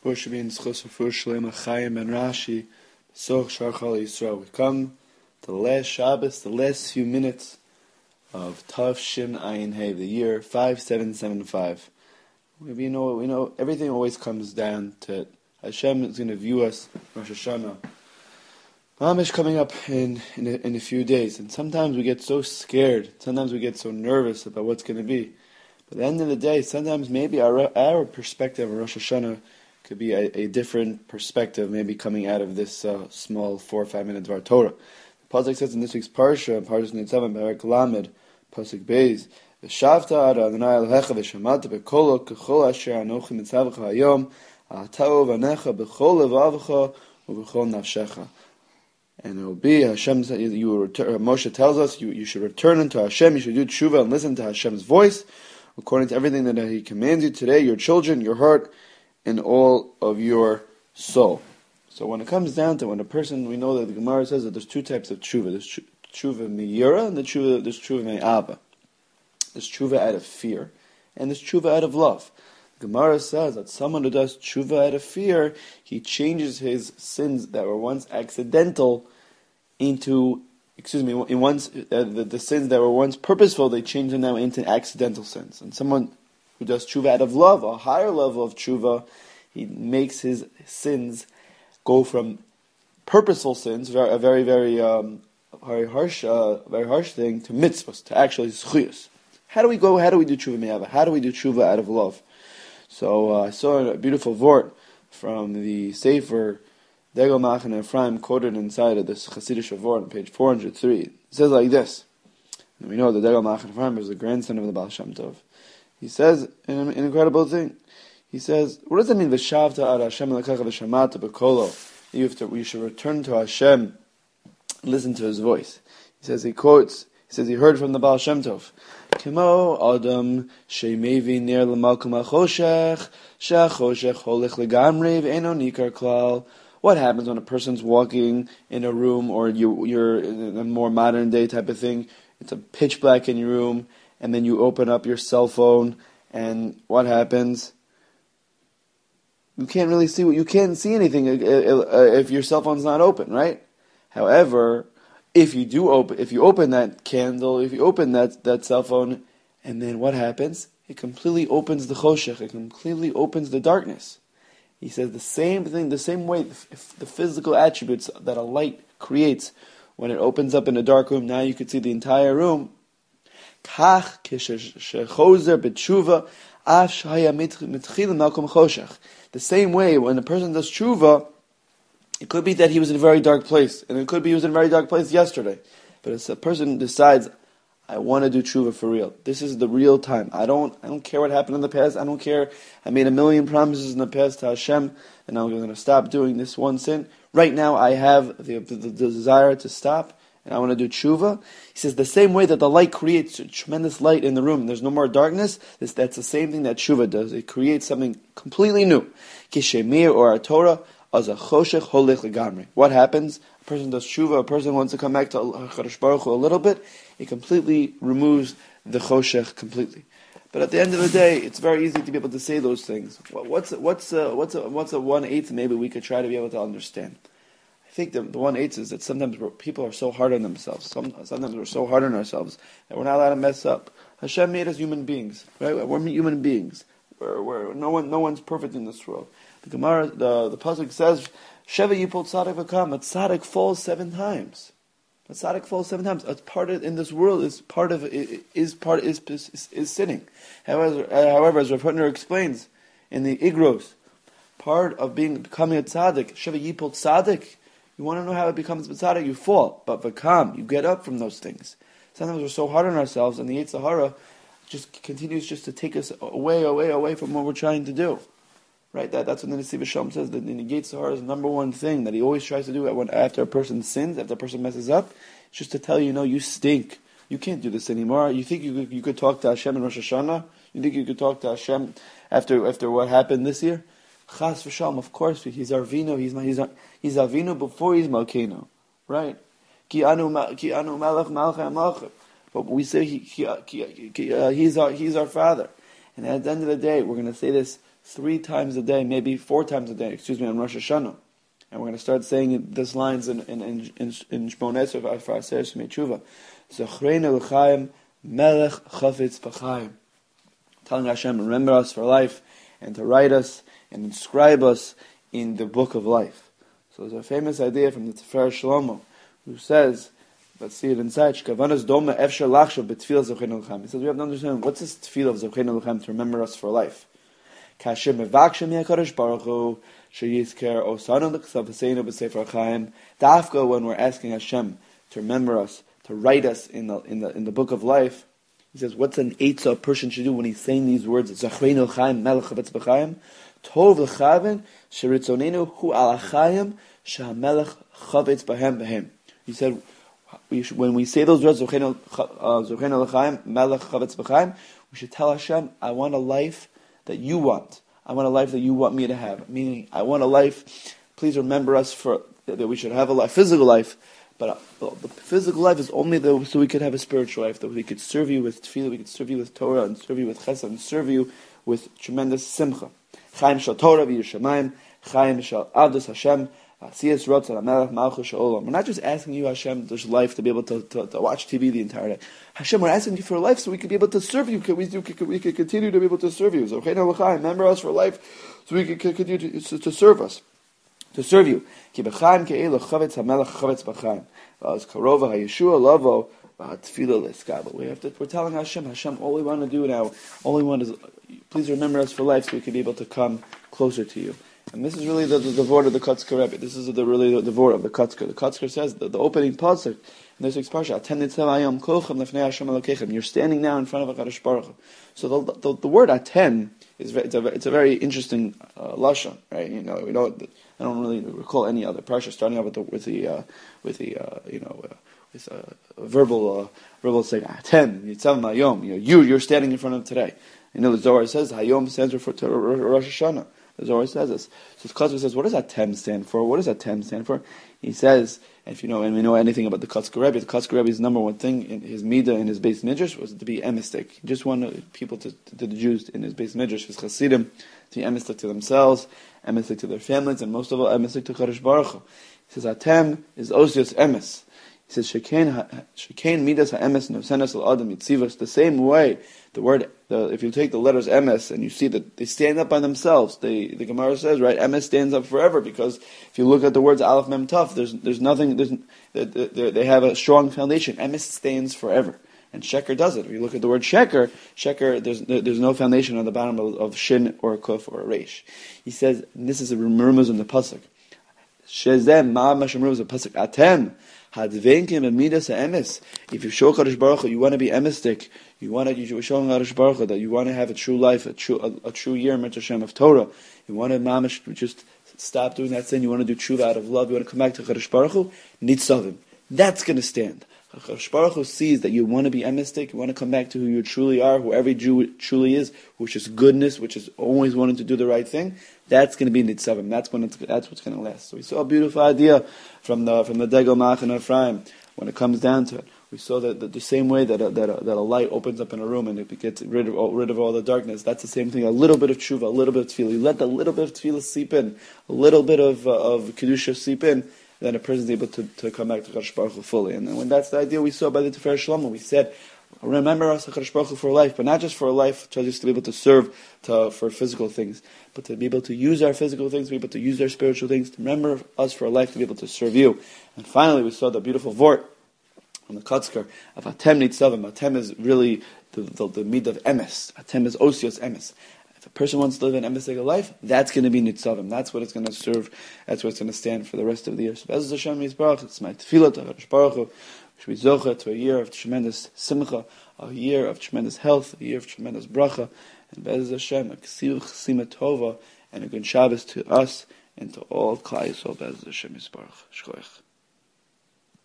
Bushvin Schus Shlema Chaim and Rashi, Soch Sharchal Yisrael. We come to the last Shabbos, the last few minutes of Tav Shin Ayin Hey, the year 5775. We know everything always comes down to Hashem is going to view us Rosh Hashanah. Mamish coming up in a few days, and sometimes we get so scared, sometimes we get so nervous about what's going to be. But at the end of the day, sometimes maybe our perspective of Rosh Hashanah could be a different perspective, maybe coming out of this small 4 or 5 minutes of our Torah. The Pasuk says in this week's Parsha, Parshas Nitzav, Perek Lamed, Pasuk Beis, V'shavta ad Adonai Elohecha v'shamata b'kolo k'chol asher anochi mitzavcha hayom ata'u v'anecha b'chol levavecha u'b'chol nafshecha. And it will be Hashem. Moshe tells us you should return unto Hashem. You should do tshuva and listen to Hashem's voice, according to everything that He commands you today. Your children, your heart, and all of your soul. So when it comes down to when a person, we know that the Gemara says that there's two types of tshuva. There's tshuva miyira and there's tshuva me'aba. There's tshuva out of fear and there's tshuva out of love. The Gemara says that someone who does tshuva out of fear, he changes his sins that were once accidental into, the sins that were once purposeful, they change them now into accidental sins. And someone who does tshuva out of love, a higher level of tshuva, he makes his sins go from purposeful sins, a very harsh thing, to mitzvahs, to actually zchuyos. How do we do tshuva me'ava? How do we do tshuva out of love? So I saw a beautiful vort from the Sefer Degel Machan Ephraim quoted inside of this Chassidish vort on page 403. It says like this, and we know that Degel Machan Ephraim is the grandson of the Baal Shem Tov. He says an incredible thing. He says, what does it mean, V'shavta ad Hashem Elokecha v'shamata b'kolo? You should return to Hashem and listen to His voice. He says, he heard from the Baal Shem Tov, Kimo Adam Shemevi Ner L'Malkum HaChoshech She'achoshech Holech L'Gamri V'Eino Nikar Klal. What happens when a person's walking in a room, or you're in a more modern day type of thing, it's a pitch black in your room, and then you open up your cell phone, and what happens? You can't see anything if your cell phone's not open, right? However, if you open that candle, if you open that cell phone, and then what happens? It completely opens the choshech. It completely opens the darkness. He says the same thing, the same way, the physical attributes that a light creates when it opens up in a dark room, now you can see the entire room. The same way, when a person does tshuva, it could be that he was in a very dark place, and it could be he was in a very dark place yesterday. But if a person decides, I want to do tshuva for real, this is the real time. I don't care what happened in the past. I don't care. I made 1,000,000 promises in the past to Hashem, and I'm going to stop doing this one sin. Right now, I have the desire to stop, and I want to do tshuva. He says the same way that the light creates a tremendous light in the room, and there's no more darkness, that's the same thing that tshuva does. It creates something completely new. Kishemir or a Torah, as a choshech holech legamri. What happens? A person does tshuva, a person wants to come back to HaKadosh Baruch Hu a little bit, it completely removes the choshech completely. But at the end of the day, it's very easy to be able to say those things. What's a 1/8 maybe we could try to be able to understand? I think the 1/8 is that sometimes people are so hard on themselves. Sometimes we're so hard on ourselves that we're not allowed to mess up. Hashem made us human beings, right? We're human beings. No one's perfect in this world. The Gemara, the pasuk says, "Sheva yipol tzadik v'kam." A tzadik falls 7 times. A tzadik falls 7 times. A part in this world is sinning. However, as Rav Hutner explains in the Igros, part of becoming a tzadik, Sheva yipol tzadik. You want to know how it becomes a tzadik? You fall, but v'kam, you get up from those things. Sometimes we're so hard on ourselves, and the Yetzer Hara just continues just to take us away from what we're trying to do. Right? That's what the Nesiv Shalom says, that the Yetzer Hara is the number one thing that he always tries to do after a person sins, after a person messes up, it's just to tell you, you stink. You can't do this anymore. You think you could talk to Hashem in Rosh Hashanah? You think you could talk to Hashem after what happened this year? Chas v'shalom, of course, he's Arvino, he's Avinu before he's Malkeinu. Right? Ki anu malach malchei malchim. But we say he's our Father. And at the end of the day, we're going to say this 3 times a day, maybe 4 times a day, on Rosh Hashanah. And we're going to start saying this lines in Shmon Esrei for Aseres Yemei Tshuva. Zochreinu l'chaim melech chafetz b'chaim. Telling Hashem, remember us for life, and to write us and inscribe us in the book of life. So there's a famous idea from the Tiferes Shlomo, who says, let's see it inside, Shkavanas doma efshar lachshav b'tfilah zochreinu l'chaim. He says we have to understand, what's this tefillah of zochreinu l'chaim, to remember us for life? Kashem mevakshim yakadosh baruch hu sheyizker osanu l'ksav v'seinu b'sefer chaim. Dafka, when we're asking Hashem to remember us, to write us in the book of life, he says, what's an eitzah a person should do when he's saying these words? Zochreinu l'chaim melech chafetz b'chaim. Tov l'chaven sheritzonenu hu al hachayim shehamelech chavetz b'hem. He said, when we say those words, Zochreinu l'chaim melech chavetz b'chaim, we should tell Hashem, I want a life that you want. I want a life that you want me to have. Meaning, I want a life, please remember us that we should have a physical life, but the physical life is only so we could have a spiritual life, that we could serve you with tefillah, we could serve you with Torah, and serve you with chesed, and serve you with tremendous simcha. Chaim shal Torah v'yishamayim, Chaim shal avdos Hashem, asiyas rotz al melech malchus sha'olam. We're not just asking you, Hashem, there's life to be able to watch TV the entire day. Hashem, we're asking you for life so we could be able to serve you. We could continue to be able to serve you. So, remember us for life so we could continue to serve us. To serve you. Ki b'chaim ke'elu chavetz hamelech chavetz b'chaim. V'az karova ha'yeshua lavo v'hatfilah l'eskabel. We're telling Hashem, all we want to do now, all we want is, please remember us for life so we can be able to come closer to you. And this is really the word of the Kotzker Rebbe. This is the word of the Kotzker. The Kotzker says, the opening pasuk in this week's parsha, Atem nitzav hayom kolchem lefnei Hashem Elokechem. You're standing now in front of HaKadosh Baruch Hu. So the word Atem it's a very interesting lashon, right? I don't really recall any other parsha starting out with a verbal saying Atem nitzav hayom. You're standing in front of today. The Zohar says Hayom stands for Rosh Hashanah. The Zohar says this. So the Kotzker says, what does that Tem stand for? What does that Tem stand for? He says, and we know anything about the Kotzker Rebbe, the Kotzker Rebbe's number one thing in his midah, in his Beis Midrash, was to be emistic. He just wanted people to the Jews in his Beis Midrash, his Hasidim, to be emistic to themselves, emistic to their families, and most of all, emistic to Kadosh Baruch Hu. He says, Atem is osios emes. He says, Shekain midas ha'emes nosenas al adam yitzivos. The same way, if you take the letters emes and you see that they stand up by themselves, the Gemara says, right, emes stands up forever, because if you look at the words aleph mem taf, there's nothing, they have a strong foundation. Emes stands forever. And sheker does it. If you look at the word sheker, there's no foundation on the bottom of shin or a kuf or a reish. He says, and this is a rumuz in the pasuk. Shezem ma'am mashemruz a pasuk atem. If you show Kadosh Baruch Hu, you want to be emistic, you're showing Kadosh Baruch Hu that you want to have a true life, a true year, Mitzvah Hashem of Torah. You want to mamish, just stop doing that sin. You want to do tshuva out of love. You want to come back to Kadosh Baruch Hu. Nitzavim. That's going to stand. Kadosh Baruch Hu sees that you want to be emistic, you want to come back to who you truly are, who every Jew truly is, which is goodness, which is always wanting to do the right thing. That's going to be Nitzavim. That's what's going to last. So we saw a beautiful idea from the Degel Malach and Ephraim when it comes down to it. We saw that the same way that a light opens up in a room and it gets rid of all the darkness. That's the same thing. A little bit of tshuva, a little bit of tefillah. You let the little bit of tefillah seep in, a little bit of kedusha seep in. Then a person is able to come back to Kadosh Baruch Hu fully. And then when that's the idea we saw by the Tiferes Shlomo, we said, remember us, Kadosh Baruch Hu, for life, but not just for life, just to be able to serve for physical things, but to be able to use our physical things, to be able to use our spiritual things, to remember us for life, to be able to serve you. And finally, we saw the beautiful vort on the Kotzker of Atem Nitzavim. Atem is really the mid of emes. Atem is osios emes. If a person wants to live an emistic life, that's going to be Nitzavim. That's what it's going to serve. That's what it's going to stand for the rest of the year. So, Be'ez Hashem Yisbarach, it's my tefillah to HaKadosh Baruch Hu, which we zocha to a year of tremendous simcha, a year of tremendous health, a year of tremendous bracha, and Be'ez Hashem, a ksiv chesima tova, and a good Shabbos to us and to all Klal Yisrael. Be'ez Hashem Yisbarach. Shkoyach.